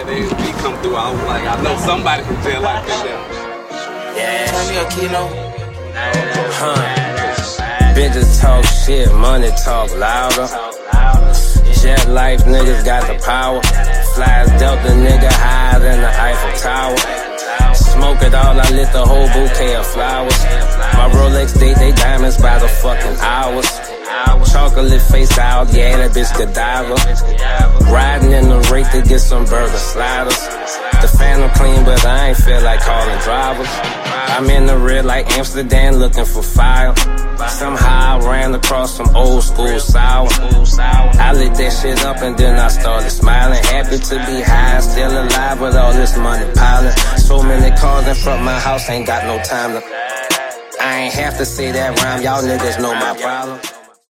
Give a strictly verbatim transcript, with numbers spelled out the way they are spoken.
that they be come through. I was like, I know somebody from jail like that there. Yeah, turn me up, Kino. Huh. Bitches talk shit, money talk louder. Jet life niggas got the power. Flies Delta nigga higher than the Eiffel Tower. Smoke it all, I lit the whole bouquet of flowers. My Rolex date, they diamonds by the fucking hours. Chocolate face out, yeah, that bitch Godiva. Riding in the rake to get some burger sliders. The Phantom clean, but I ain't feel like calling drivers. I'm in the red like Amsterdam looking for fire. Somehow I ran across some old school sour. I lit that shit up and then I started smiling. Happy to be high, still alive with all this money piling. So many cars in front of my house, ain't got no time to. I ain't have to say that rhyme, y'all niggas know my problem.